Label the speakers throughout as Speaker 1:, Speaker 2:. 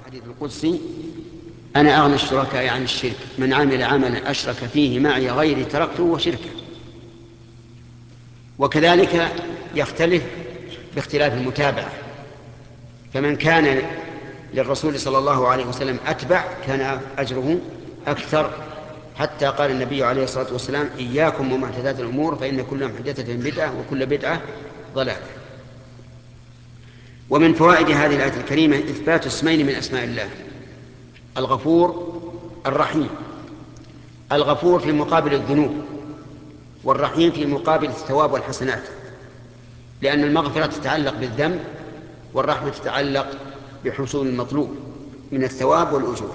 Speaker 1: الحديث القدسي: أنا أغنى الشركاء عن الشرك، من عمل عملا أشرك فيه معي غيري تركته وشركه. وكذلك يختلف باختلاف المتابعة، فمن كان للرسول صلى الله عليه وسلم أتبع كان أجره أكثر، حتى قال النبي عليه الصلاة والسلام: إياكم ومحدثات الأمور فإن كل محدثة بدعة وكل بدعة ضلالة. ومن فوائد هذه الآية الكريمة إثبات اسمين من أسماء الله: الغفور الرحيم. الغفور في مقابل الذنوب، والرحيم في مقابل الثواب والحسنات، لأن المغفرة تتعلق بالذنب، والرحمة تتعلق بحصول المطلوب من الثواب والأجور.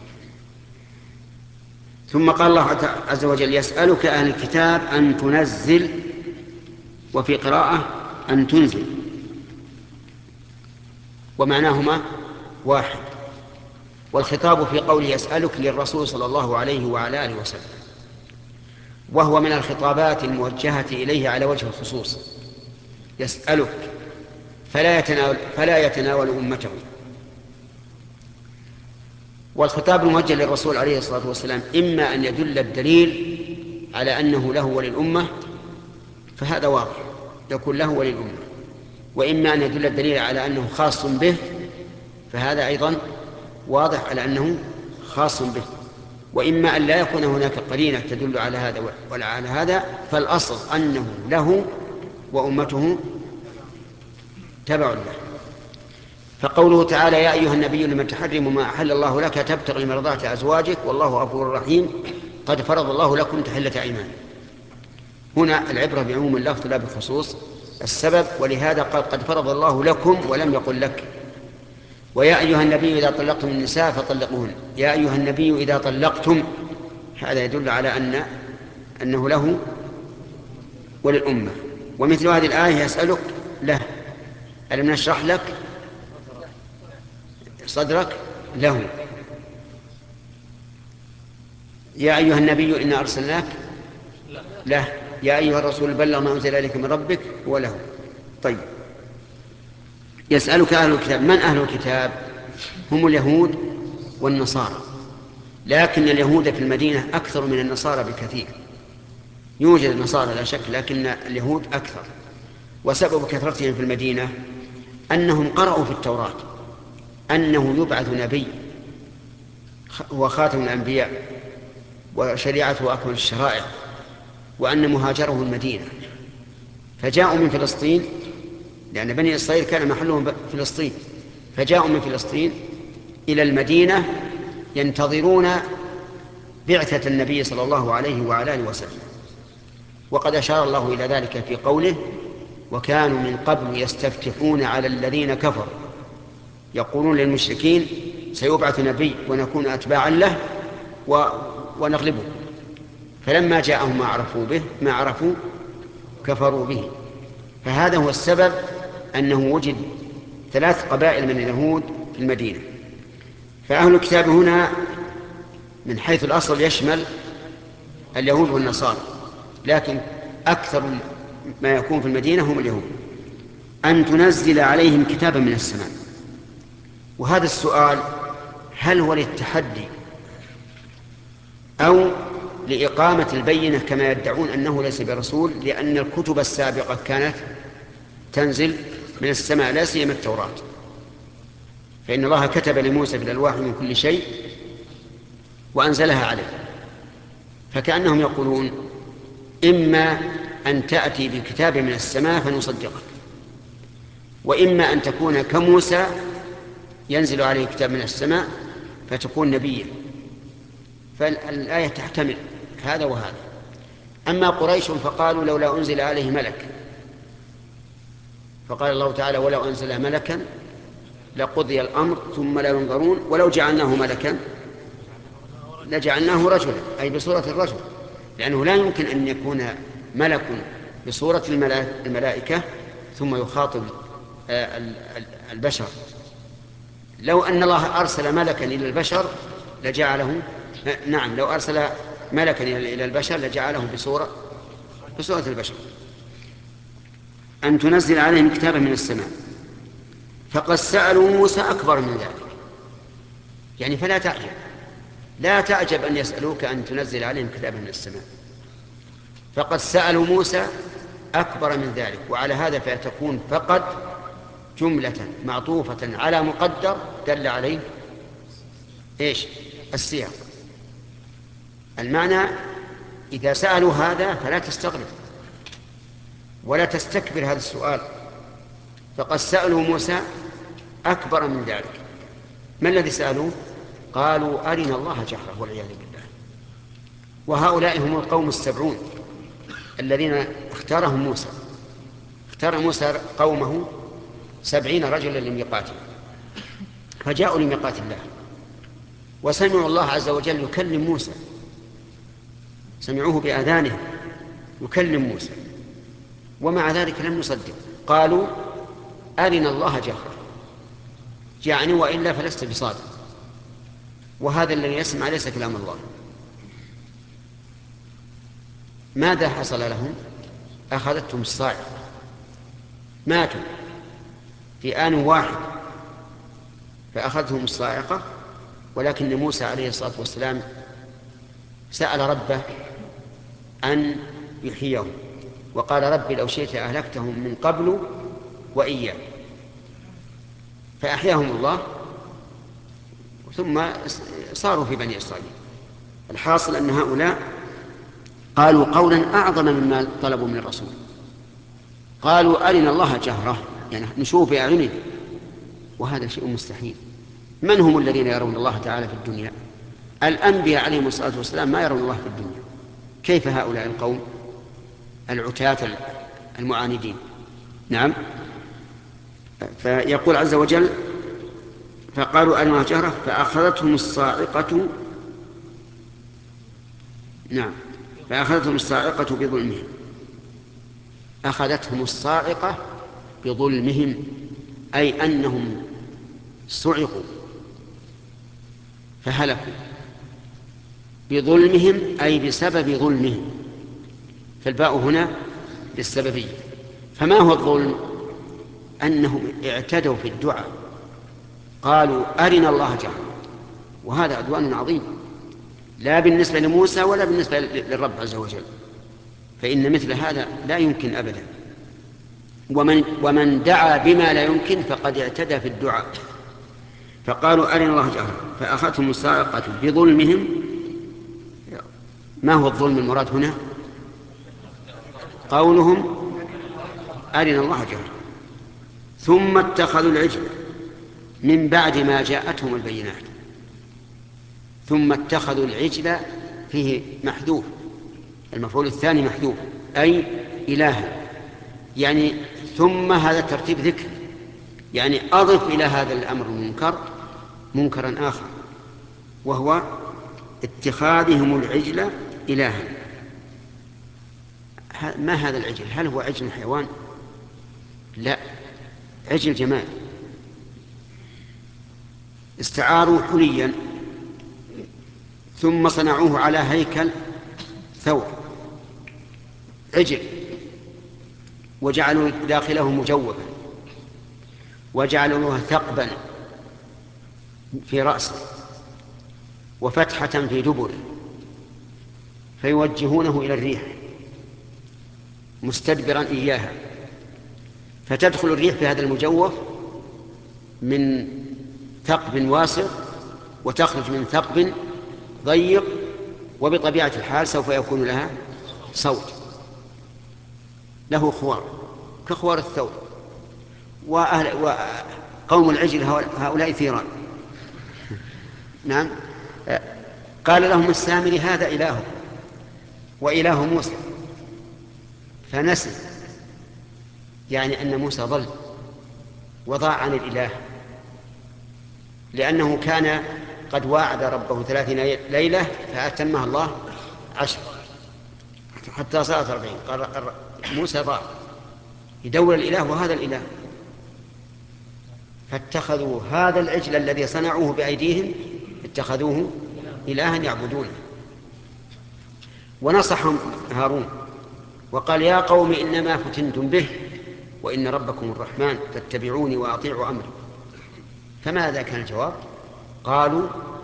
Speaker 1: ثم قال الله عز وجل: يسألك أهل الكتاب أن تنزل، وفي قراءة أن تنزل، ومعناهما واحد. والخطاب في قوله يسألك للرسول صلى الله عليه وعلى آله وسلم، وهو من الخطابات الموجهة إليه على وجه الخصوص. يسألك فلا يتناول أمته. والخطاب الموجه للرسول عليه الصلاة والسلام إما أن يدل الدليل على أنه له وللأمة، فهذا واضح يكون له وللأمة، وإما أن يدل الدليل على أنه خاص به، فهذا أيضا واضح على أنه خاص به، وإما أن لا يكون هناك قرينة تدل على هذا ولا على هذا، فالأصل أنه له وأمته تبع له. فقوله تعالى: يا أيها النبي لم تحرم ما أحل الله لك تبتغي مرضات أزواجك والله غفور رحيم قد فرض الله لكم تحلة أيمانكم. هنا العبرة بعموم اللفظ لا بخصوص السبب، ولهذا قال قد فرض الله لكم ولم يقل لك. ويا أيها النبي إذا طلقتم النساء فطلقوهن. يا أيها النبي إذا طلقتم، هذا يدل على أنه له وللأمة. ومثل هذه الآية: يسألك له، ألم نشرح لك صدرك له. يا أيها النبي إنا أرسلناك له. يا أيها الرسول بلغ ما أنزل إليك من ربك وله. طيب، يسألك أهل الكتاب. من أهل الكتاب؟ هم اليهود والنصارى، لكن اليهود في المدينة أكثر من النصارى بكثير. يوجد النصارى لا شك، لكن اليهود أكثر. وسبب كثرتهم في المدينة أنهم قرأوا في التوراة أنه يبعث نبي هو خاتم الأنبياء وشريعته أكمل الشرائع، وأن مهاجره المدينة، فجاءوا من فلسطين، لأن بني إسرائيل كان محلهم فلسطين، فجاءوا من فلسطين إلى المدينة ينتظرون بعثة النبي صلى الله عليه وعلى آله وسلم. وقد أشار الله إلى ذلك في قوله: وكانوا من قبل يستفتحون على الذين كفروا، يقولون للمشركين سيبعث نبي ونكون أتباعا له ونغلبه، فلما جاءهم ما عرفوا كفروا به. فهذا هو السبب أنه وجد 3 قبائل من اليهود في المدينة. فأهل الكتاب هنا من حيث الأصل يشمل اليهود والنصارى، لكن أكثر ما يكون في المدينة هم اليهود. أن تنزل عليهم كتابا من السماء. وهذا السؤال هل هو للتحدي أو لإقامة البينة كما يدعون أنه ليس برسول، لأن الكتب السابقة كانت تنزل من السماء، لا سيما التوراة، فإن الله كتب لموسى بالألواح من كل شيء وأنزلها عليه. فكأنهم يقولون: إما أن تأتي بكتاب من السماء فنصدقك، وإما أن تكون كموسى ينزل عليه كتاب من السماء فتكون نبيا. فالآية تحتمل هذا وهذا. أما قريش فقالوا: لولا أنزل عليه ملك، فقال الله تعالى: ولو أنزل ملكا لقضي الأمر ثم لا ينظرون ولو جعلناه ملكا لجعلناه رجلا، أي بصورة الرجل، لأنه لا يمكن أن يكون ملك بصورة الملائكة ثم يخاطب البشر. لو أن الله أرسل ملكا إلى البشر لجعله، نعم، لو أرسل ملكا إلى البشر لجعله بصورة البشر. أن تنزل عليهم كتابا من السماء. فقد سألوا موسى أكبر من ذلك، يعني فلا تعجب، لا تعجب أن يسألوك أن تنزل عليهم كتابا من السماء. فقد سألوا موسى أكبر من ذلك، وعلى هذا فتكون فقد جملة معطوفة على مقدر دل عليه إيش؟ السياق. المعنى إذا سألوا هذا فلا تستغرب ولا تستكبر هذا السؤال، فقد سألوا موسى أكبر من ذلك. ما الذي سألوه؟ قالوا أرنا الله جهرة والعياذ بالله. وهؤلاء هم القوم 70 الذين اختارهم موسى. اختار موسى قومه 70 رجلا لميقاته، فجاءوا لميقات الله وسمعوا الله عز وجل يكلم موسى، سمعوه بآذانه يكلم موسى، ومع ذلك لم يصدق. قالوا أرنا الله جهرة، يعني وإلا فلست بصادق، وهذا الذي يسمع ليس كلام الله. ماذا حصل لهم؟ أخذتهم الصاعقة، ماتوا في آن واحد فأخذتهم الصاعقة. ولكن موسى عليه الصلاة والسلام سأل ربه أن يحييهم، وقال رب لو شئت أهلكتهم من قبل وإياه، فأحياهم الله ثم صاروا في بني إسرائيل. الحاصل أن هؤلاء قالوا قولا أعظم مما طلبوا من الرسول. قالوا أرنا الله جهرة، يعني نشوف بأعيننا، وهذا شيء مستحيل. من هم الذين يرون الله تعالى في الدنيا؟ الأنبياء عليهم الصلاة والسلام ما يرون الله في الدنيا، كيف هؤلاء القوم العتاة المعاندين؟ نعم. فيقول عز وجل فقالوا أرنا الله جهرة فأخذتهم الصاعقة. نعم، فأخذتهم الصاعقة بظلمهم. أخذتهم الصاعقة بظلمهم، أي أنهم صعقوا فهلكوا بظلمهم، أي بسبب ظلمهم، فالباء هنا للسببية. فما هو الظلم؟ أنهم اعتدوا في الدعاء، قالوا أرنا الله جهرة، وهذا عدوان عظيم لا بالنسبة لموسى ولا بالنسبة للرب عز وجل، فإن مثل هذا لا يمكن أبدا. ومن دعا بما لا يمكن فقد اعتدى في الدعاء. فقالوا أرنا الله جهرة فأخذتهم الصاعقة بظلمهم. ما هو الظلم المراد هنا؟ قولهم أرنا الله جهرة، ثم اتخذوا العجل من بعد ما جاءتهم البينات. ثم اتخذوا العجل فيه محذوف، المفعول الثاني محذوف، أي إلها، يعني ثم هذا ترتيب ذكر، يعني أضف إلى هذا الأمر المنكر منكرا آخر، وهو اتخاذهم العجل إلها. ما هذا العجل؟ هل هو عجل حيوان؟ لا، عجل جمال. استعاروا حليا ثم صنعوه على هيكل ثور عجل، وجعلوا داخله مجوفا، وجعلوا له ثقبا في رأسه وفتحة في دبره، فيوجهونه إلى الريح مستدبرا إياها، فتدخل الريح في هذا المجوف من ثقب واسع وتخرج من ثقب ضيق، وبطبيعة الحال سوف يكون لها صوت، له خوار كخوار الثور. وقوم العجل هؤلاء ثيران. نعم. قال لهم السامري هذا إله وإله موسى فنسي، يعني أن موسى ضل وضاع عن الإله، لأنه كان قد واعد ربه 30 ليلة فأتمها الله 10 حتى صارت 40. قال موسى ضاع يدور الإله وهذا الإله، فاتخذوا هذا العجل الذي صنعوه بأيديهم اتخذوه إلها يعبدونه. ونصحهم هارون وقال يا قوم إنما فتنتم به وإن ربكم الرحمن فاتبعوني وأطيعوا أمري. فماذا كان الجواب؟ قالوا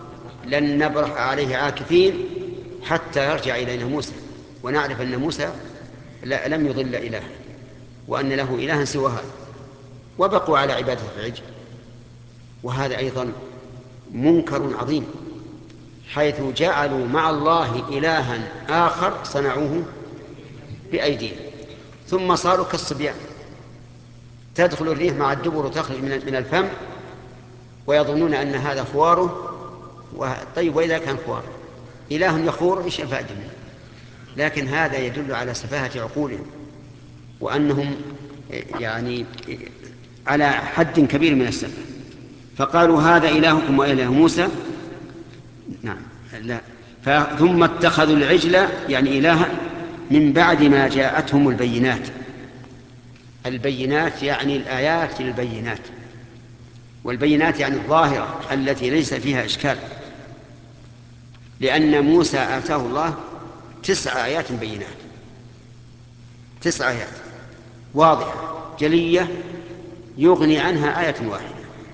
Speaker 1: لن نبرح عليه عاكفين حتى يرجع إلينا موسى ونعرف أن موسى لم يضل إله وأن له إلها سوى هذا، وبقوا على عبادة العجل. وهذا أيضا منكر عظيم، حيث جعلوا مع الله إلها آخر صنعوه بأيديهم، ثم صاروا كالصبيان، تدخل الريح مع الدبر وتخرج من الفم، ويظنون أن هذا خواره. طيب، وإذا كان خواره إله يخور، إيش الفائدة منه؟ لكن هذا يدل على سفاهة عقولهم، وأنهم يعني على حد كبير من السفه. فقالوا هذا إلهكم وإله موسى. نعم، لا. ثم اتخذوا العجل يعني إلها من بعد ما جاءتهم البينات. البينات يعني الآيات البينات، والبينات يعني الظاهرة التي ليس فيها إشكال، لأن موسى آتاه الله 9 آيات بينات، 9 آيات واضحة جلية يغني عنها آية واحدة.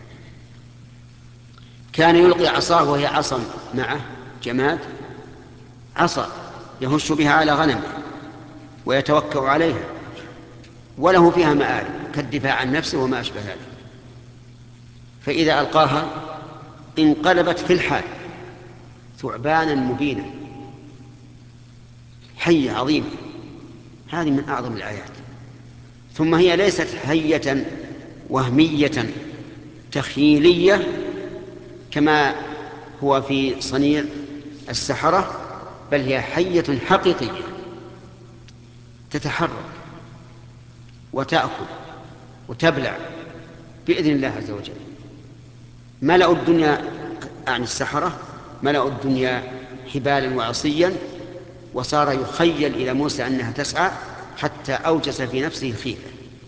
Speaker 1: كان يلقي عصاه وهي عصا معه جماد، عصا يهش بها على غنمه ويتوكأ عليها، وله فيها مآرب كالدفاع عن نفسه وما أشبه ذلك. فإذا ألقاها انقلبت في الحال ثعبانا مبينا، حية عظيمة. هذه من أعظم الآيات. ثم هي ليست حية وهمية تخيلية كما هو في صنيع السحرة، بل هي حية حقيقية تتحرك وتأكل وتبلع بإذن الله عز وجل. ملأوا الدنيا عن السحرة، ملأوا الدنيا حبالا وعصيا، وصار يخيل إلى موسى أنها تسعى حتى أوجس في نفسه الخيفة،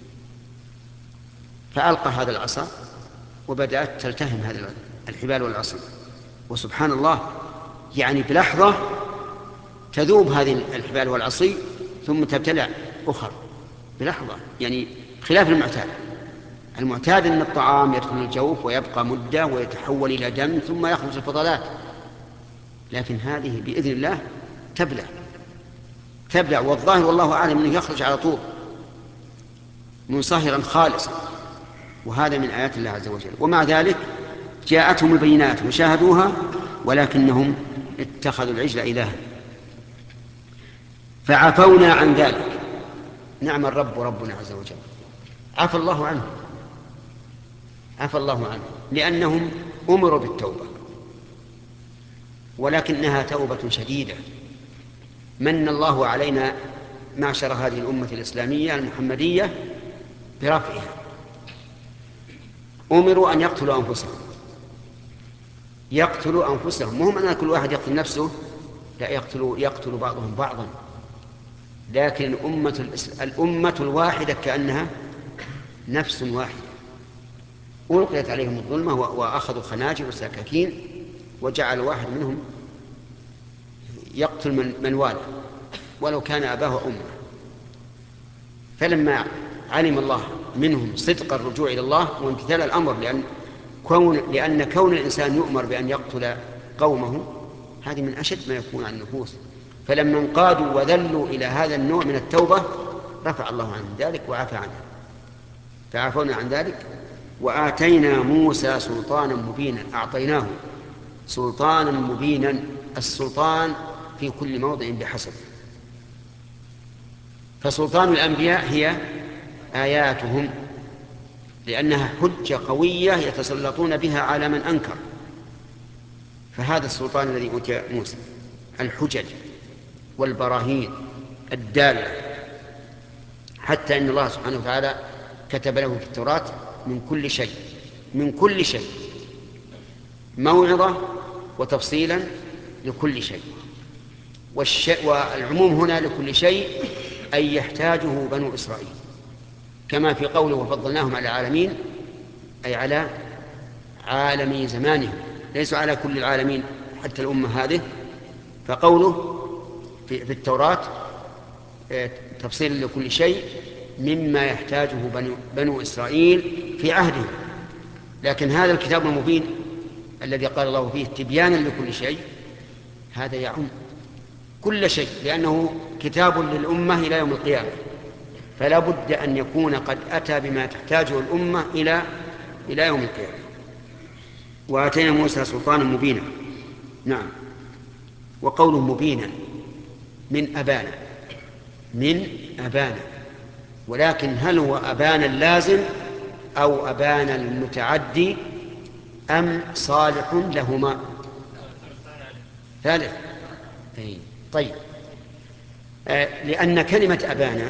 Speaker 1: فألقى هذا العصا وبدأت تلتهم هذه الحبال والعصي. وسبحان الله، يعني بلحظة تذوب هذه الحبال والعصي ثم تبتلع أخر بلحظة، يعني خلاف المعتاد. المعتاد أن الطعام يدخل الجوف ويبقى مدة ويتحول إلى دم ثم يخرج الفضلات، لكن هذه بإذن الله تبلع، والظاهر والله أعلم أنه يخرج على طول منصهرا خالصا. وهذا من آيات الله عز وجل. ومع ذلك جاءتهم البينات وشاهدوها، ولكنهم اتخذوا العجل إلها فعفونا عن ذلك. نعم الرب ربنا عز وجل، عفى الله عنهم لأنهم أمروا بالتوبة، ولكنها توبة شديدة. من الله علينا معشر هذه الأمة الإسلامية المحمدية برفعها. أمروا أن يقتلوا أنفسهم، مهم أن كل واحد يقتل نفسه، لا، يقتل بعضهم بعضا. لكن الأمة الواحدة كأنها نفس واحدة، ألقيت عليهم الظلمة وأخذوا خناجر وسكاكين، وجعل واحد منهم يقتل من والده ولو كان أباه وأمه. فلما علم الله منهم صدق الرجوع إلى الله وامتثال الأمر، لأن كون الإنسان يؤمر بأن يقتل قومه هذه من أشد ما يكون عن النفوس، فلما انقادوا وذلوا إلى هذا النوع من التوبة رفع الله عنهم ذلك وعفى عنه، فعفونا عن ذلك. وآتينا موسى سلطانا مبينا، أعطيناه سلطانا مبينا. السلطان في كل موضع بحسب. فسلطان الأنبياء هي آياتهم، لأنها حجة قوية يتسلطون بها على من أنكر. فهذا السلطان الذي أوتي موسى، الحجج والبراهين الدالة، حتى إن الله سبحانه وتعالى كتب له في التوراة من كل شيء موعظة وتفصيلا لكل شيء. والعموم هنا لكل شيء أي يحتاجه بنو إسرائيل، كما في قوله وفضلناهم على العالمين، أي على عالمي زمانهم، ليسوا على كل العالمين حتى الأمة هذه. فقوله في التوراة تفصيل لكل شيء مما يحتاجه بنو إسرائيل في عهدهم. لكن هذا الكتاب المبين الذي قال الله فيه تبيانا لكل شيء، هذا يعم كل شيء، لأنه كتاب للأمة إلى يوم القيامة، فلا بد أن يكون قد أتى بما تحتاجه الأمة إلى يوم القيامة. وآتينا موسى سلطانا مبينا. نعم. وقوله مبينا من أبانا، من أبانا، ولكن هل هو أبانا اللازم أو أبانا المتعدي أم صالح لهما؟ ثالث. طيب. لأن كلمة أبانا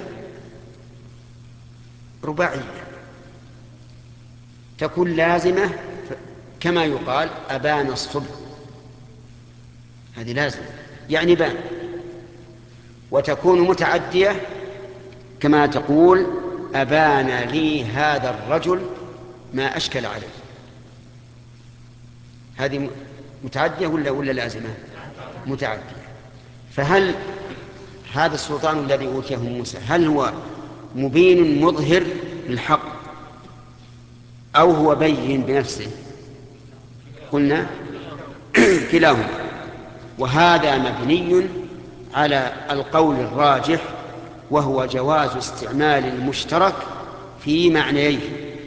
Speaker 1: رباعية تكون لازمة، كما يقال أبان الصبح، هذه لازم يعني بان، وتكون متعدية كما تقول أبان لي هذا الرجل ما أشكل عليه، هذه متعدية ولا لازمة؟ متعدية. فهل هذا السلطان الذي أوتيه موسى هل هو مبين مظهر للحق أو هو بين بنفسه؟ قلنا كلاهما، وهذا مبني على القول الراجح، وهو جواز استعمال المشترك في معنيه.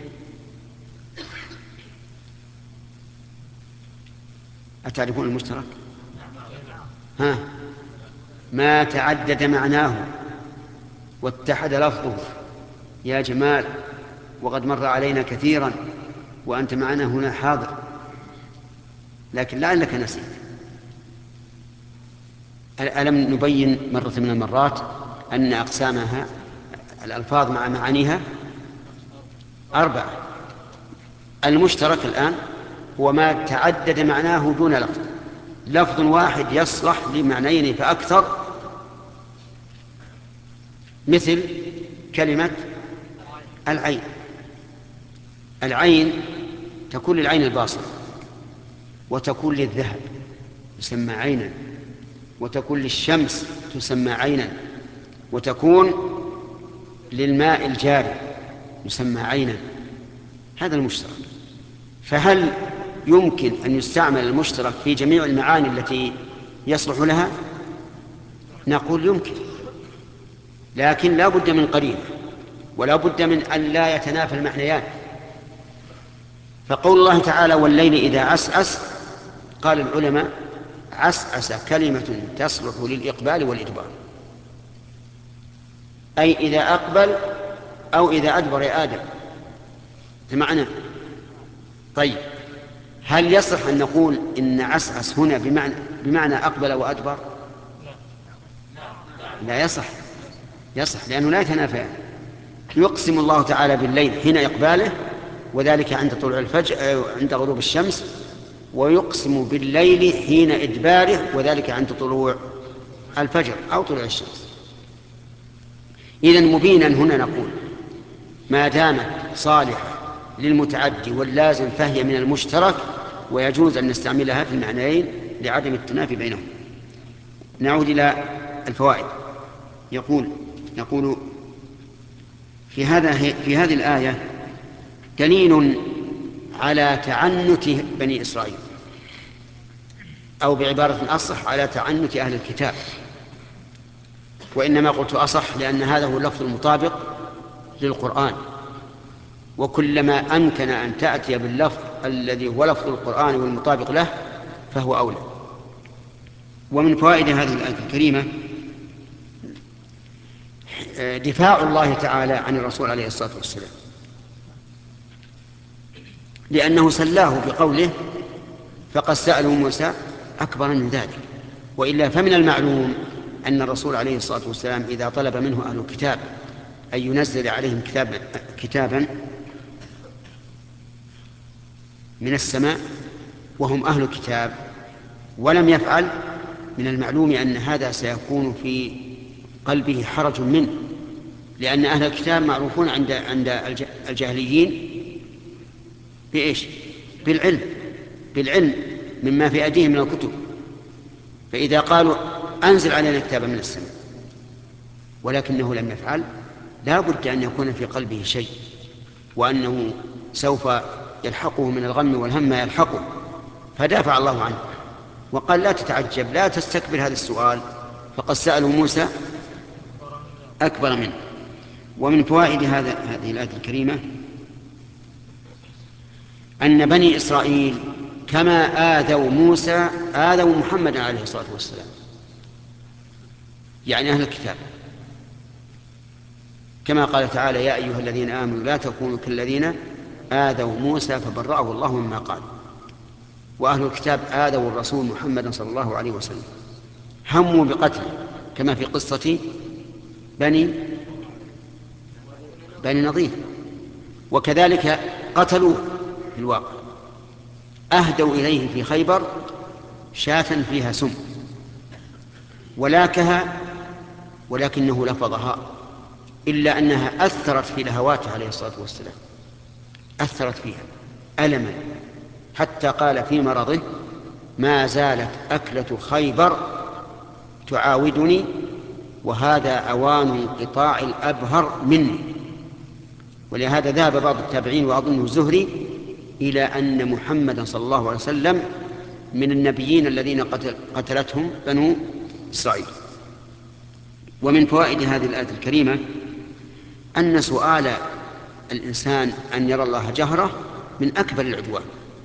Speaker 1: أتعرفون المشترك؟ ما تعدد معناه واتحد لفظه يا جمال، وقد مر علينا كثيرا وأنت معنا هنا حاضر، لكن لعلك نسيت. ألم نبين مرة من المرات أن أقسامها الألفاظ مع معانيها 4؟ المشترك الآن هو ما تعدد معناه دون لفظ، لفظ واحد يصلح لمعنيين فأكثر، مثل كلمة العين. العين تكون للعين الباصرة، وتكون للذهب يسمى عينا، وتكون للشمس تسمى عينا، وتكون للماء الجاري يسمى عينا. هذا المشترك. فهل يمكن أن يستعمل المشترك في جميع المعاني التي يصلح لها؟ نقول يمكن، لكن لا بد من قرينة، ولا بد من أن لا يتنافى المعنيان. فقول الله تعالى والليل إذا عسعس، قال العلماء عسعس كلمة تصلح للإقبال والإدبار، أي إذا أقبل أو إذا أدبر يا آدم، المعنى. طيب، هل يصح أن نقول إن عسعس هنا بمعنى أقبل وأدبر؟ لا يصح. يصح لأنه لا يتنافى. يقسم الله تعالى بالليل حين إقباله، وذلك عند طلوع الفجر عند غروب الشمس، ويقسم بالليل حين إدباره، وذلك عند طلوع الفجر أو طلوع الشمس. إذن مبينا هنا نقول ما دامت صالحة للمتعدي واللازم فهي من المشترك، ويجوز أن نستعملها في المعنيين لعدم التنافي بينهم. نعود إلى الفوائد. يقول في هذه الآية دليل على تعنت بني إسرائيل، أو بعبارة أصح على تعنت أهل الكتاب، وإنما قلت أصح لأن هذا هو اللفظ المطابق للقرآن، وكلما أمكن أن تأتي باللفظ الذي هو لفظ القرآن والمطابق له فهو أولى. ومن فوائد هذه الآية الكريمة دفاع الله تعالى عن الرسول عليه الصلاة والسلام، لأنه سلاه بقوله فقد سألوا موسى أكبر من ذلك. وإلا فمن المعلوم أن الرسول عليه الصلاة والسلام إذا طلب منه أهل الكتاب أن ينزل عليهم كتابا من السماء وهم أهل الكتاب ولم يفعل، من المعلوم أن هذا سيكون في قلبه حرج منه، لأن أهل الكتاب معروفون عند الجاهليين بإيش؟ بالعلم مما في أيديهم من الكتب. فإذا قالوا أنزل علينا كتابا من السماء ولكنه لم يفعل، لا بد أن يكون في قلبه شيء، وأنه سوف يلحقه من الغم والهم ما يلحقه، فدافع الله عنه وقال لا تتعجب، لا تستكبر هذا السؤال، فقد سأله موسى أكبر منه. ومن فوائد هذه الآية الكريمة أن بني إسرائيل كما آذوا موسى آذوا محمدا عليه الصلاة والسلام، يعني أهل الكتاب، كما قال تعالى يا أيها الذين آمنوا لا تكونوا كالذين آذوا موسى فبرأه الله مما قال. وأهل الكتاب آذوا الرسول محمد صلى الله عليه وسلم، هموا بقتله كما في قصة بني نضير، وكذلك قتلوه في الواقع. أهدوا إليه في خيبر شاة فيها سم ولاكها ولكنه لفظها، إلا أنها أثرت في لهواته عليه الصلاة والسلام، أثرت فيها ألما حتى قال في مرضه ما زالت أكلة خيبر تعاودني وهذا أوان انقطاع الأبهر مني. ولهذا ذهب بعض التابعين وأظنه الزهري إلى أن محمدا صلى الله عليه وسلم من النبيين الذين قتلتهم بنو إسرائيل. ومن فوائد هذه الآية الكريمة أن سؤال الإنسان أن يرى الله جهرة من أكبر العدوان،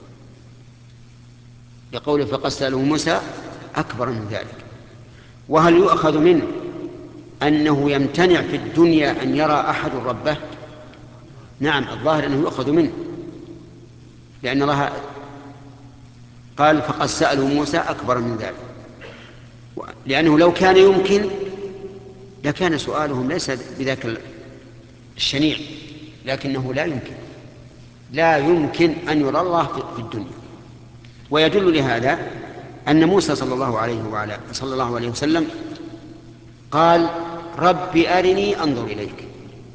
Speaker 1: لقوله فقد سأله موسى أكبر من ذلك. وهل يؤخذ منه أنه يمتنع في الدنيا أن يرى أحد ربه؟ نعم، الظاهر أنه يؤخذ منه، لأن الله قال فقد سأله موسى أكبر من ذلك، لأنه لو كان يمكن لكان سؤالهم ليس بذاك الشنيع، لكنه لا يمكن أن يرى الله في الدنيا. ويدل لهذا أن موسى صلى الله عليه وسلم قال ربي أرني أنظر إليك،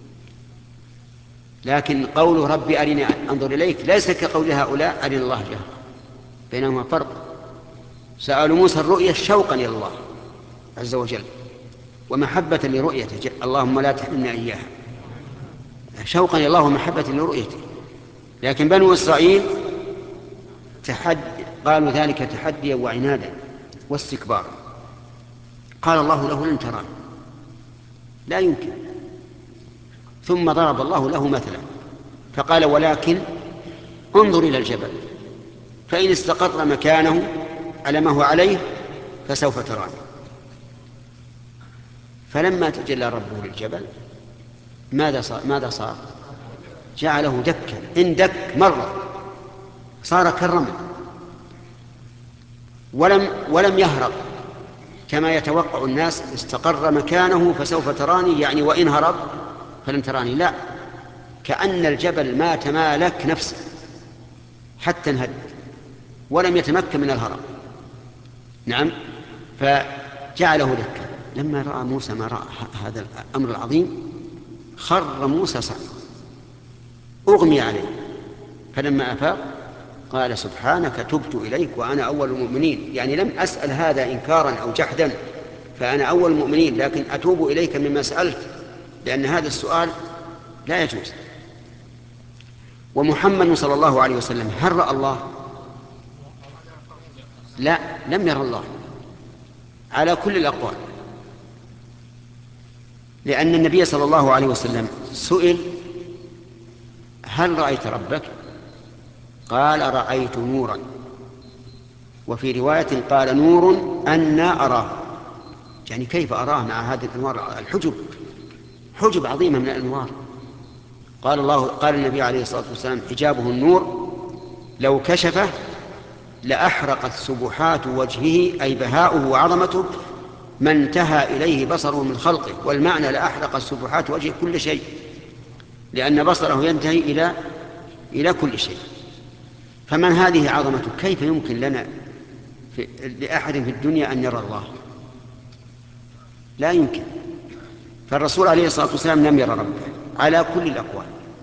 Speaker 1: لكن قول ربي أرني أنظر إليك ليس كقول هؤلاء أرني الله جهرا، بينهما فرق. سألوا موسى الرؤية شوقا إلى الله عز وجل ومحبة لرؤيته، اللهم لا تحرمنا إياها، شوقا إلى الله ومحبة لرؤيته. لكن بنو إسرائيل قالوا ذلك تحديا وعنادا واستكبارا. قال الله له لن تراني، لا يمكن. ثم ضرب الله له مثلا فقال ولكن انظر إلى الجبل فإن استقر مكانه على ما هو عليه فسوف تراني. فلما تجلى ربه للجبل ماذا صار؟ جعله دكا، إن دك مرة صار كالرمل، ولم يهرب كما يتوقع الناس استقر مكانه فسوف تراني، يعني وإن هرب فلن تراني. لا، كأن الجبل ما تمالك نفسه حتى انهد ولم يتمكن من الهرب. نعم، فجعله دكا. لما رأى موسى ما رأى هذا الأمر العظيم خر موسى صعقا أغمي عليه، فلما أفاق قال سبحانك تبت إليك وأنا أول المؤمنين، يعني لم أسأل هذا إنكارا أو جحدا، فأنا أول المؤمنين، لكن أتوب إليك مما سألت، لأن هذا السؤال لا يجوز. ومحمد صلى الله عليه وسلم هل رأى الله؟ لا، لم يرى الله على كل الأقوال، لأن النبي صلى الله عليه وسلم سئل هل رأيت ربك؟ قال رأيت نورا، وفي رواية قال نور أنا أراه، يعني كيف أراه مع هذه الأنوار حجب عظيمة من الأنوار. قال النبي عليه الصلاة والسلام حجابه النور لو كشفه لأحرقت سبحات وجهه، أي بهاؤه وعظمته ما انتهى إليه بصره من خلقه، والمعنى لأحرقت سبحات وجهه كل شيء، لأن بصره ينتهي إلى كل شيء. فمن هذه عظمته كيف يمكن لنا لأحد في الدنيا أن يرى الله؟ لا يمكن. فالرسول عليه الصلاة والسلام لم يرى ربه على كل الأقوال.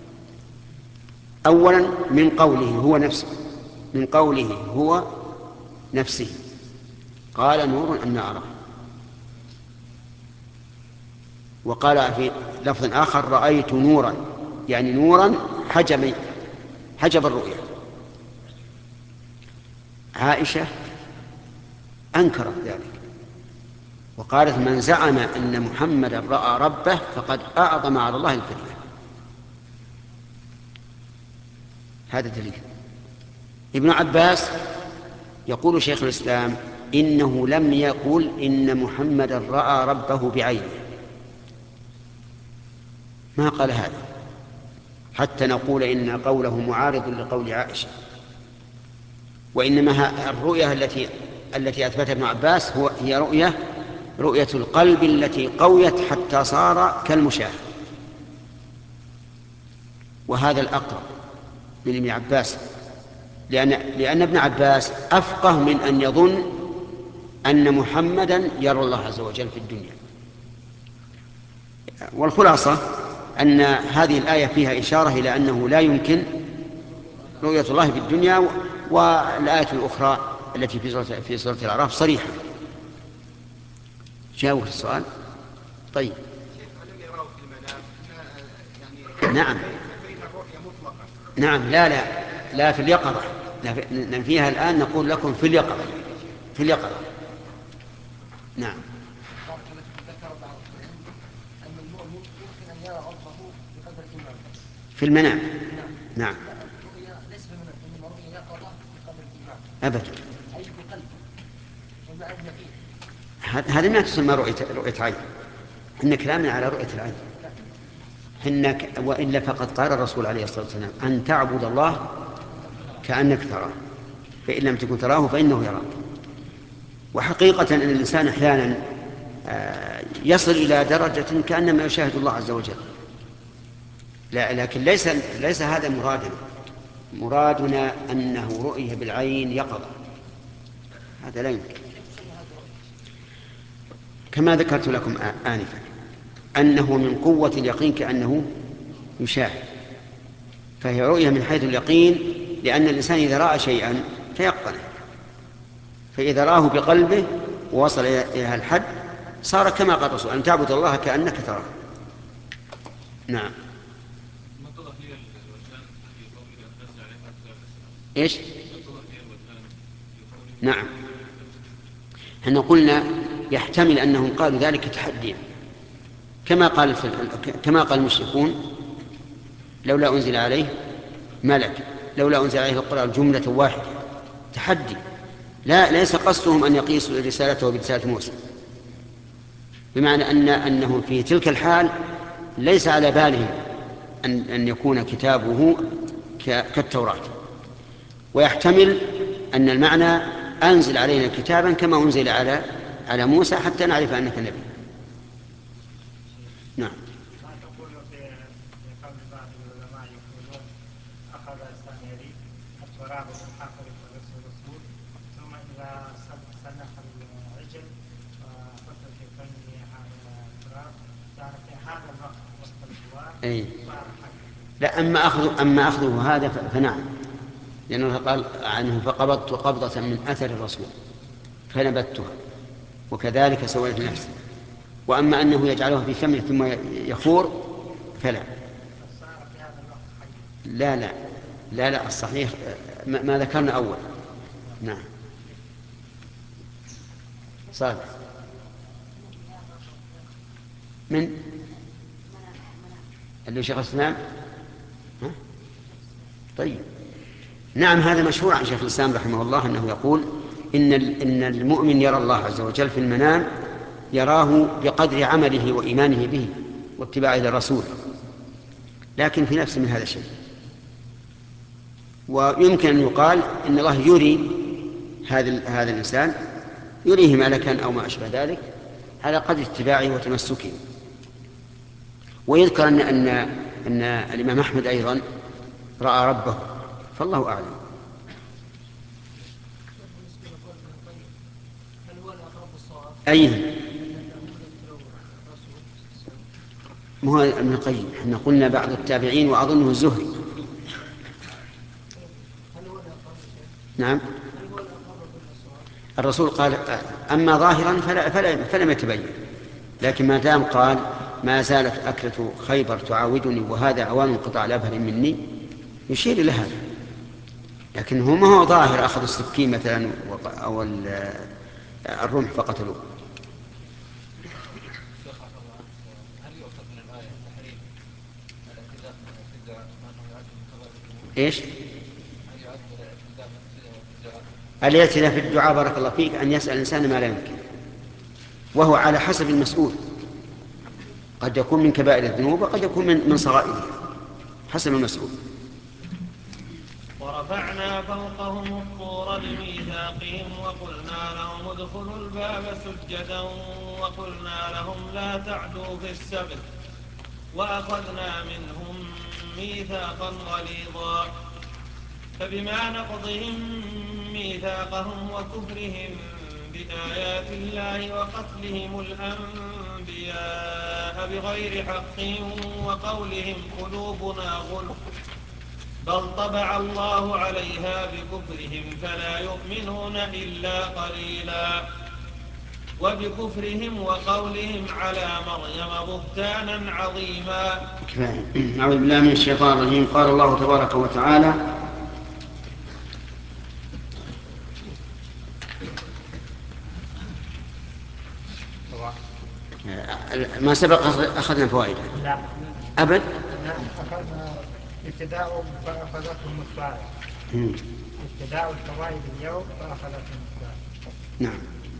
Speaker 1: أولا من قوله هو نفسه قال نور أنا أراه، وقال في لفظ آخر رأيت نورا، يعني نورا حجب الرؤية. عائشة أنكرت ذلك وقالت: من زعم أن محمدا رأى ربه فقد أعظم على الله الكذب. هذا دليل. ابن عباس يقول شيخ الإسلام: إنه لم يقل إن محمدا رأى ربه بعينه، ما قال هذا حتى نقول إن قوله معارض لقول عائشة، وإنما الرؤية التي أثبتها ابن عباس هي رؤية القلب التي قويت حتى صار كالمشاهد، وهذا الأقرب من ابن عباس، لأن ابن عباس أفقه من أن يظن أن محمدا يرى الله عز وجل في الدنيا. والخلاصة أن هذه الآية فيها إشارة إلى أنه لا يمكن رؤية الله في الدنيا، والآية الأخرى التي في سورة الأعراف صريحة. جاوب السؤال. طيب. نعم. نعم. لا في اليقظة، ننفيها الآن، نقول لكم في اليقظة. نعم. في المنام. نعم. أبدا. هذا ما تسمى رؤية عين، إن كلامنا على رؤية العين. وإلا فقد قال الرسول عليه الصلاة والسلام: أن تعبد الله كأنك تراه، فإن لم تكن تراه فإنه يراك. وحقيقة أن الإنسان أحيانا يصل إلى درجة كأنما يشاهد الله عز وجل، لكن ليس هذا مرادنا أنه رؤية بالعين يقظة، هذا لا يمكن. كما ذكرت لكم آنفا أنه من قوة اليقين كأنه يشاهد، فهي رؤية من حيث اليقين، لأن الإنسان إذا رأى شيئا فيقنه، فإذا رآه بقلبه ووصل إلى الحد صار كما قال الرسول: أن تعبد الله كأنك تراه. نعم. إيش؟ نعم. احنا قلنا يحتمل أنهم قالوا ذلك تحديا، كما قال المشركون: لولا أنزل عليه ملك، لولا أنزل عليه القرآن جملة واحدة، تحدي. ليس قصدهم أن يقيسوا رسالته برسالة موسى، بمعنى أنهم في تلك الحال ليس على بالهم أن يكون كتابه كالتوراة. ويحتمل أن المعنى: أنزل علينا كتابا كما أنزل على موسى حتى نعرف أنك نبي. نعم. أي. لا، أما أخذه هذا فنعم، لأنه قال عنه: فقبضت قبضة من أثر الرسول فنبتها وكذلك سويت نفسي. وأما أنه يجعله في فمه ثم يخور فلا. لا الصحيح ما ذكرنا أول. نعم. صالح. من اللي شيخ الإسلام؟ طيب. نعم، هذا مشهور عن شيخ الإسلام رحمه الله أنه يقول إن المؤمن يرى الله عز وجل في المنام، يراه بقدر عمله وإيمانه به واتباعه للرسول، لكن في نفس من هذا الشيء. ويمكن أن يقال إن الله يري هذا الإنسان، يريه ملكا أو ما أشبه ذلك على قدر اتباعه وتمسكه. ويذكر أن الإمام أحمد أيضا رأى ربه، فالله أعلم. أيه؟ ما هو ابن القيم، احنا قلنا بعض التابعين وأظنه الزهري. نعم. الرسول قال: أما ظاهرا فلم يتبين، لكن ما دام قال: ما زالت أكلة خيبر تعاودني وهذا أوان انقطاع الأبهر مني، يشير إلى هذا. لكن هو ما هو ظاهر أخذ السكين مثلا أو الرمح فقتلوه. إيش؟ الاعتداء في الدعاء بارك الله فيك أن يسأل الإنسان ما لا يمكن، وهو على حسب المسؤول، قد يكون من كبائر الذنوب وقد يكون من صغائرها، حسب المسؤول.
Speaker 2: ورفعنا فوقهم الطور بميثاقهم وقلنا لهم ادخلوا الباب سجدا وقلنا لهم لا تعدوا في السبت وأخذنا منهم ميثاقا غليظا فبما نقضهم ميثاقهم وكفرهم بآيات الله وقتلهم الأنبياء بغير حق وقولهم قلوبنا غلف بل طبع الله عليها بكفرهم فلا يؤمنون إلا قليلا وبكفرهم وقولهم على مريم بهتانا عظيما.
Speaker 1: أعوذ بالله من الشيطان الرجيم. قال الله تبارك وتعالى: ما سبق أخذنا فوائد؟
Speaker 3: لا
Speaker 1: أبد.
Speaker 3: أخذنا ابتداء فأخذتهم الصاعقة، ابتداء الفوائد اليوم فأخذتهم الصاعقة.
Speaker 1: نعم.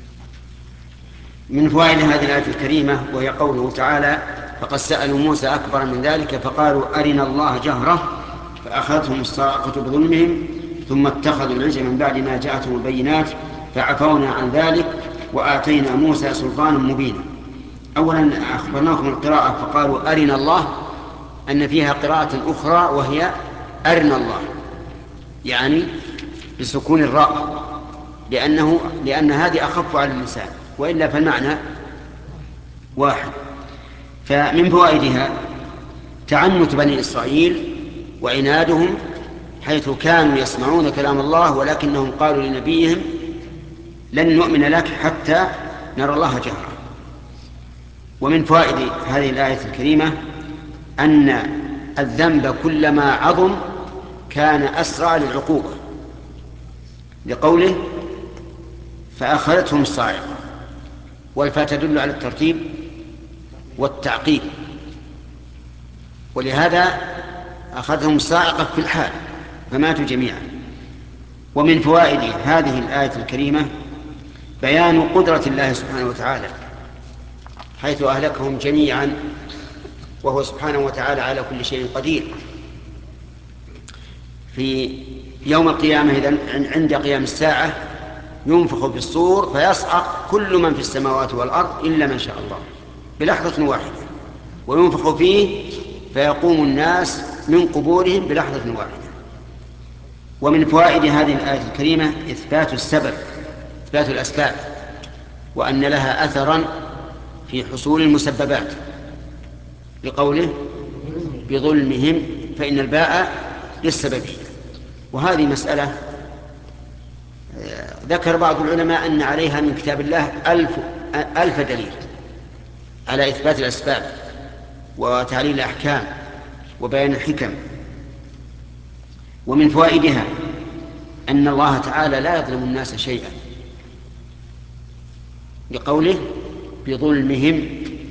Speaker 1: من فوائد هذه الآية الكريمة وهي قوله تعالى: فقد سألوا موسى أكبر من ذلك فقالوا أرنا الله جهرة فأخذتهم الصاعقة بظلمهم ثم اتخذوا العجل من بعد ما جاءتهم البينات فعفونا عن ذلك وآتينا موسى سلطانا مبينا. أولا أخبرناكم القراءة فقالوا أرنا الله، أن فيها قراءة أخرى وهي أرنا الله، يعني بسكون الراء، لأن هذه أخف على اللسان، وإلا فالمعنى واحد. فمن فوائدها تعنت بني إسرائيل وعنادهم، حيث كانوا يسمعون كلام الله ولكنهم قالوا لنبيهم: لن نؤمن لك حتى نرى الله جهرا. ومن فوائد هذه الآية الكريمة أن الذنب كلما عظم كان أسرع للعقوبة، لقوله: فأخذتهم الصاعقة، والفاء تدل على الترتيب والتعقيب، ولهذا أخذهم الصاعقة في الحال فماتوا جميعا. ومن فوائد هذه الآية الكريمة بيان قدرة الله سبحانه وتعالى، حيث أهلكهم جميعا وهو سبحانه وتعالى على كل شيء قدير. في يوم القيامة إذن عند قيام الساعة ينفخ في الصور فيصعق كل من في السماوات والأرض إلا من شاء الله بلحظة واحدة، وينفخ فيه فيقوم الناس من قبورهم بلحظة واحدة. ومن فوائد هذه الآية الكريمة إثبات السبب، إثبات الأسباب، وأن لها أثرا في حصول المسببات، لقوله: بظلمهم، فإن الباء للسببية. وهذه مسألة ذكر بعض العلماء أن عليها من كتاب الله 1000 دليل على إثبات الأسباب وتعليل الأحكام وبيان الحكم. ومن فوائدها أن الله تعالى لا يظلم الناس شيئا، لقوله: بظلمهم،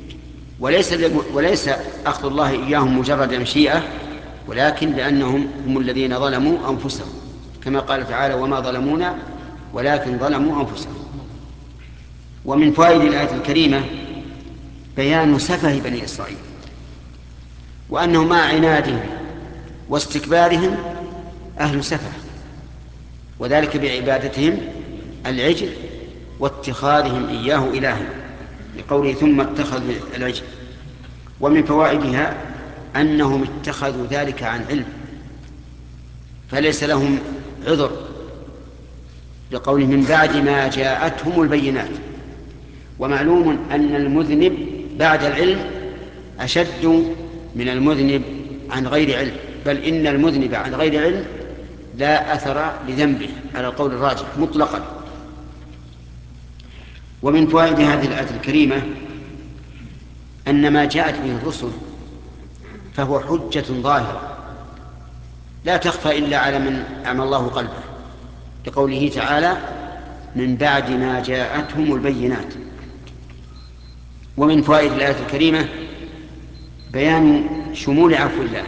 Speaker 1: وليس أخذ الله إياهم مجرد مشيئة، ولكن لأنهم هم الذين ظلموا أنفسهم، كما قال تعالى: وما ظلمونا ولكن ظلموا أنفسهم. ومن فوائد الآية الكريمة بيان سفه بني إسرائيل، وأنهم مع عنادهم واستكبارهم أهل سفه، وذلك بعبادتهم العجل واتخاذهم إياه إلها، لقوله: ثم اتخذوا العجل. ومن فوائدها أنهم اتخذوا ذلك عن علم فليس لهم عذر، لقوله: من بعد ما جاءتهم البينات. ومعلوم أن المذنب بعد العلم أشد من المذنب عن غير علم، بل إن المذنب عن غير علم لا أثر لذنبه على القول الراجح مطلقا. ومن فوائد هذه الآية الكريمة أن ما جاءت به الرسل فهو حجة ظاهرة لا تخفى إلا على من أعمى الله قلبه، لقوله تعالى من بعد ما جاءتهم البينات. ومن فوائد الآية الكريمة بيان شمول عفو الله،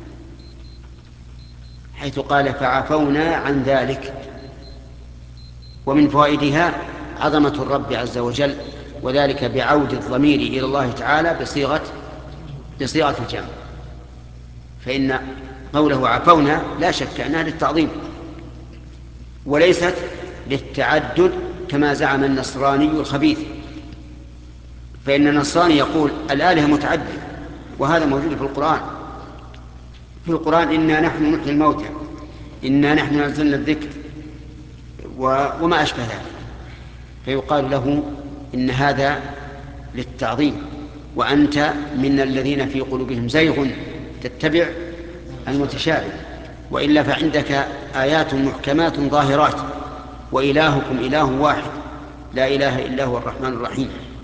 Speaker 1: حيث قال فعفونا عن ذلك. ومن فوائدها عظمة الرب عز وجل، وذلك بعود الضمير إلى الله تعالى بصيغة الجمع، فإن قوله عفونا لا شك أنها للتعظيم وليست للتعدد كما زعم النصراني الخبيث. فإن النصراني يقول الآلهة متعددة، وهذا موجود في القرآن. في القرآن إنا نحن نحيي الموتى، إنا نحن نزلنا الذكر وما أشبه ذلك، فيقال له إن هذا للتعظيم، وأنت من الذين في قلوبهم زيغ تتبع المتشابه، وإلا فعندك آيات محكمات ظاهرات، وإلهكم إله واحد لا إله إلا هو الرحمن الرحيم.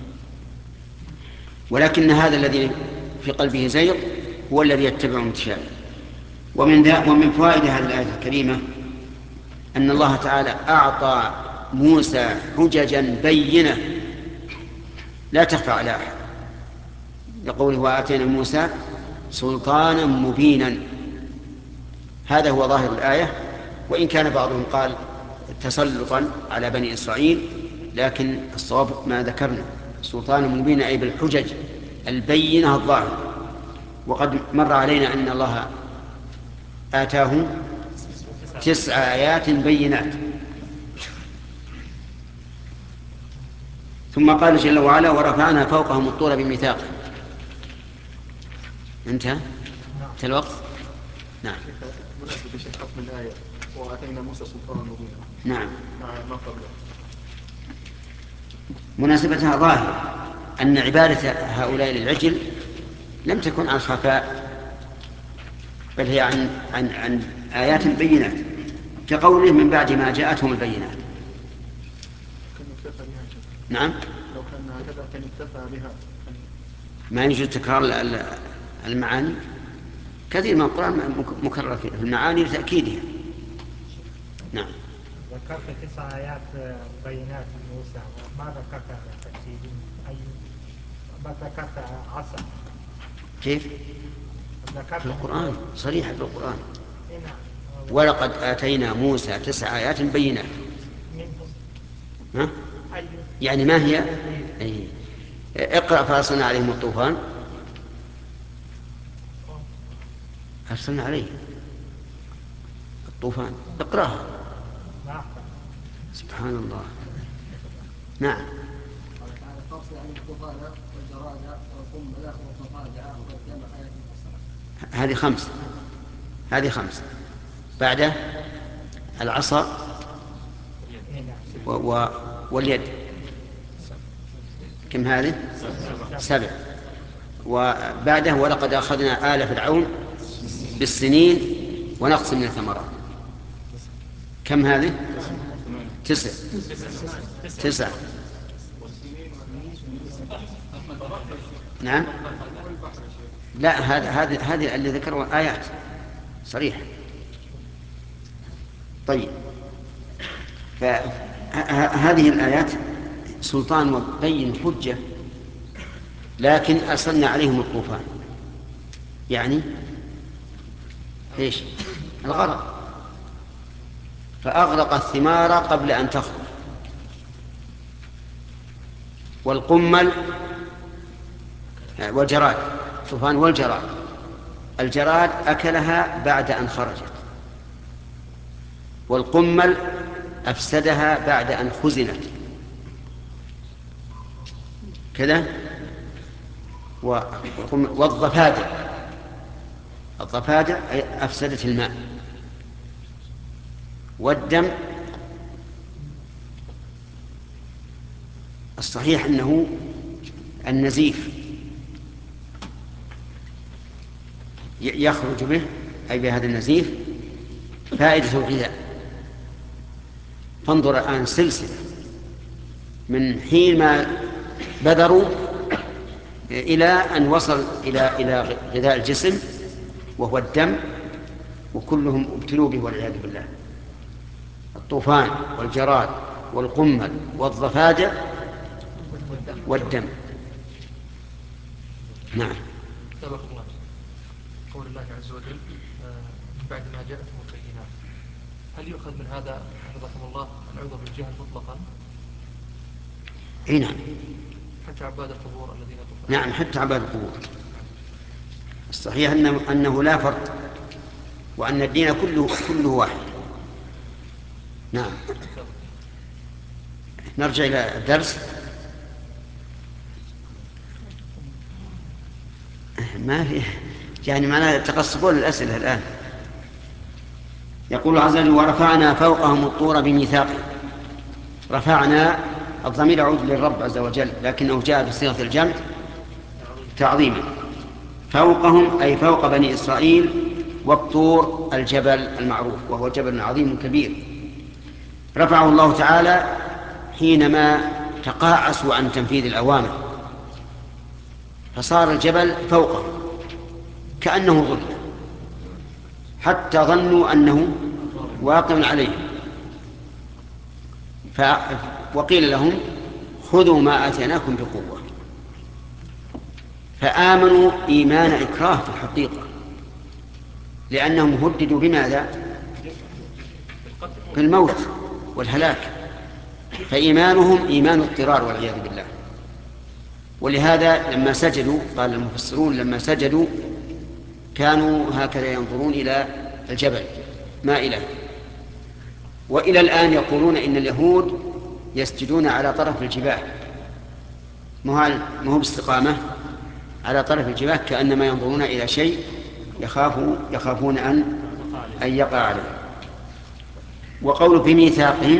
Speaker 1: ولكن هذا الذي في قلبه زيغ هو الذي يتبع المتشابه. ومن فوائد هذه الآية الكريمة أن الله تعالى أعطى موسى حججا بينة لا تخفى على أحد، يقول وآتينا موسى سلطانا مبينا. هذا هو ظاهر الآية، وإن كان بعضهم قال تسلطا على بني إسرائيل، لكن الصواب ما ذكرنا، سلطانا مبينا أي بالحجج البينة الظاهرة. وقد مر علينا أن الله آتاه 9 آيات بينات. ثم قال جل وعلا ورفعنا فوقهم الطور بميثاقه. انتهى الوقت. نعم.
Speaker 4: مناسب بشيء حكم الآية وآتينا موسى سلطانا مبينا.
Speaker 1: نعم.
Speaker 4: ما قبله
Speaker 1: مناسبتها ظاهرة، أن عبادة هؤلاء للعجل لم تكن عن خفاء، بل هي عن آيات بينات، كقوله من بعد ما جاءتهم البينات. نعم.
Speaker 4: لو كان هكذا كان اكتفى بها.
Speaker 1: ما يوجد تكرار المعاني، كثير من القرآن مكرر في المعاني لتأكيدها. نعم.
Speaker 3: ذكرت 9 آيات بينات موسى، ما ذكرت تفسير أي، ما ذكرت عصا.
Speaker 1: كيف؟
Speaker 3: ذكرت
Speaker 1: في القرآن صريحة في القرآن
Speaker 3: نعم.
Speaker 1: ولقد آتينا موسى 9 آيات بينات. ها؟ يعني ما هي؟ أي. اقرأ فأرسلنا عليهم الطوفان. أرسلنا عليه الطوفان، اقرأها. سبحان الله. نعم. هذه 5. هذه 5. بعده العصا واليد، كم هذه؟ 7. وبعده ولقد أخذنا آل فرعون بالسنين ونقص من الثمرات، كم هذه؟ 9. نعم. لا، هذه اللي ذكروا آيات صريحة. طيب، فهذه الآيات سلطان وبين حجة، لكن أرسلنا عليهم الطوفان، يعني إيش؟ الغرق، فأغرق الثمار قبل أن تخرج، والقمل والجراد، طوفان والجراد، الجراد أكلها بعد أن خرجت، والقمل أفسدها بعد أن خزنت كذا. والضفادع أفسدت الماء، والدم الصحيح أنه النزيف يخرج به، أي بهذا النزيف فائدة الغذاء. فانظر الآن سلسلة من حين ما بذروا إلى أن وصل إلى غذاء الجسم وهو الدم، وكلهم ابتلوا به والعياذ بالله. الطوفان والجراد والقمل والضفادع والدم. نعم.
Speaker 4: سبق الله قول الله عز وجل من بعد ما جاءتهم البينات، هل يؤخذ من هذا حفظكم الله العذر بالجهل مطلقا؟
Speaker 1: اي نعم.
Speaker 4: حتى عباد القبور الذين يطوفون.
Speaker 1: نعم حتى عباد القبور. الصحيح أنه لا فرق، وأن الدين كله واحد. نعم. نرجع إلى الدرس. ما في يعني معناه تقصفون الأسئلة الآن. يقول عز وجل: ورفعنا فوقهم الطور بميثاقهم. رفعنا، الضمير يعود للرب عز وجل، لكنه جاء بصيغة الجمع تعظيما. فوقهم أي فوق بني إسرائيل، والطور الجبل المعروف، وهو جبل عظيم كبير رفعه الله تعالى حينما تقاعسوا عن تنفيذ الأوامر، فصار الجبل فوقهم كأنه ظل، حتى ظنوا أنه واقع عليهم. وقيل لهم: خذوا ما آتيناكم بقوة. فآمنوا إيمان إكراه في الحقيقة، لأنهم هددوا بماذا؟ بالموت والهلاك، فإيمانهم إيمان اضطرار والعياذ بالله. ولهذا لما سجدوا، قال المفسرون لما سجدوا كانوا هكذا ينظرون إلى الجبل مائلة. وإلى الآن يقولون إن اليهود يسجدون على طرف الجباه، ما هو باستقامة، على طرف الجباه، كأنما ينظرون إلى شيء يخافون أن يقع عليه. وقول بميثاقهم: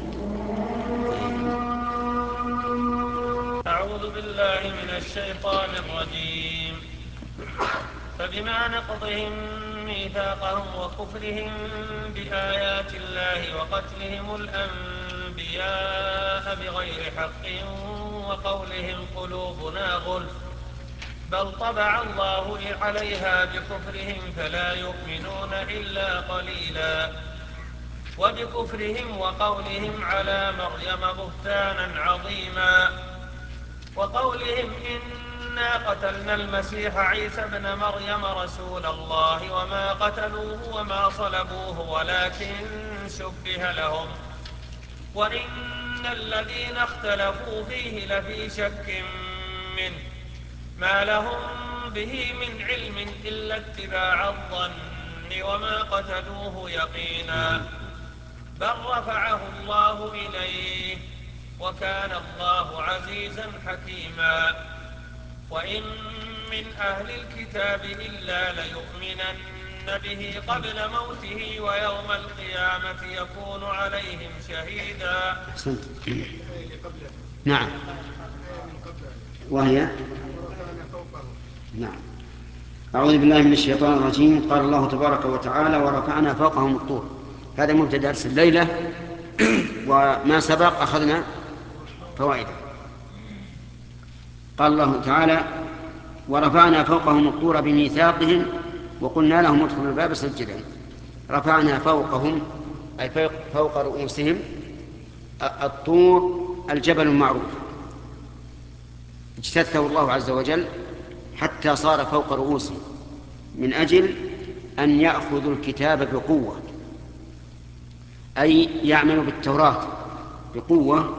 Speaker 2: أعوذ بالله من الشيطان الرجيم. فبما نقضهم ميثاقهم وكفرهم بآيات الله وقتلهم الأنبياء بغير حق وقولهم قلوبنا غلف بل طبع الله عليها بكفرهم فلا يؤمنون إلا قليلا. وبكفرهم وقولهم على مريم بهتانا عظيما، وقولهم إنا قتلنا المسيح عيسى ابن مريم رسول الله وما قتلوه وما صلبوه ولكن شبه لهم، وإن الذين اختلفوا فيه لفي شك منه ما لهم به من علم إلا اتباع الظن وما قتلوه يقينا، بل رفعه الله إليه وكان الله عزيزا حكيما. وإن من أهل الكتاب إلا ليؤمنن به قبل موته ويوم القيامة يكون عليهم شهيدا.
Speaker 1: نعم. وهي نعم. أعوذ بالله من الشيطان الرجيم. قال الله تبارك وتعالى: ورفعنا فوقهم الطور. هذا مبتدأ درس الليلة، وما سبق أخذنا فوائده. قال الله تعالى: ورفعنا فوقهم الطور بميثاقهم وقلنا لهم ادخلوا الباب سجدا. رفعنا فوقهم أي فوق رؤوسهم الطور الجبل المعروف، اجتثه الله عز وجل حتى صار فوق رؤوسهم، من أجل أن يأخذوا الكتاب بقوة، أي يعملوا بالتوراة بقوة.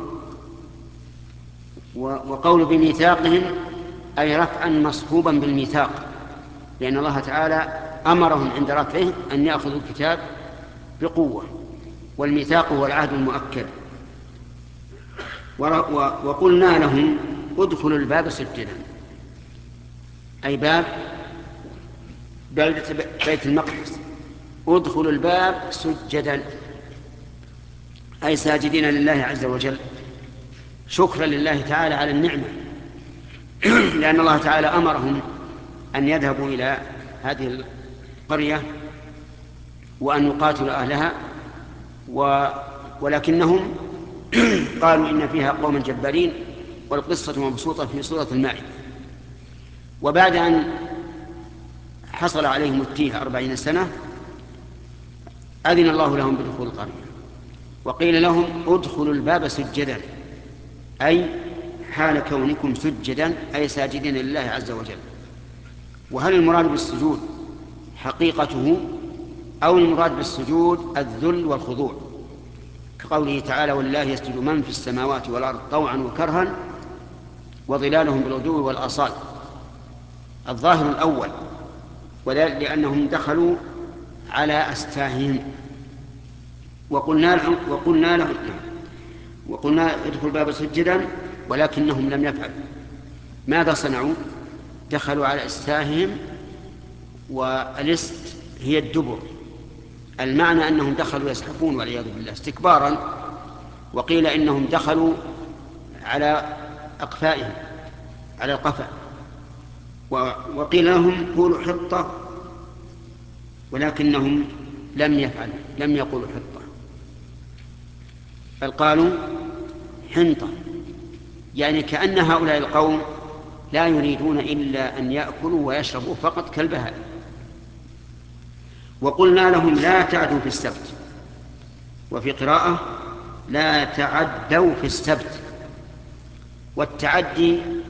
Speaker 1: وقول بميثاقهم أي رفعا مصحوبا بالميثاق، لأن الله تعالى أمرهم عند رفعه أن يأخذوا الكتاب بقوة، والميثاق هو العهد المؤكد. وقلنا لهم ادخلوا الباب سجدا، أي باب بيت المقدس، ادخلوا الباب سجدا أي ساجدين لله عز وجل، شكرا لله تعالى على النعمة، لأن الله تعالى أمرهم أن يذهبوا إلى هذه القرية وأن يقاتلوا أهلها، ولكنهم قالوا إن فيها قوما جبارين، والقصة مبسوطة في سورة المائدة. وبعد أن حصل عليهم التيه 40 سنة أذن الله لهم بدخول القرية. وقيل لهم ادخلوا الباب سجدا، أي حال كونكم سجدا، أي ساجدين لله عز وجل. وهل المراد بالسجود حقيقته أو المراد بالسجود الذل والخضوع، كقوله تعالى ولله يسجد من في السماوات والأرض طوعا وكرها وظلالهم بالغدو والآصال؟ الظاهر الأول، لأنهم دخلوا على أستاههم وقلنا ادخلوا الباب سجدا، ولكنهم لم يفعلوا. ماذا صنعوا؟ دخلوا على أستاههم، والست هي الدبر، المعنى أنهم دخلوا يزحفون والعياذ بالله استكبارا. وقيل إنهم دخلوا على أقفائهم، على القفا. وقيل لهم قولوا حطة، ولكنهم لم يفعلوا، لم يقولوا حطة، بل قالوا حنطة، يعني كأن هؤلاء القوم لا يريدون إلا أن يأكلوا ويشربوا فقط كالبهائم. وقلنا لهم لا تعدوا في السبت، وفي قراءة لا تعدوا في السبت. والتعدي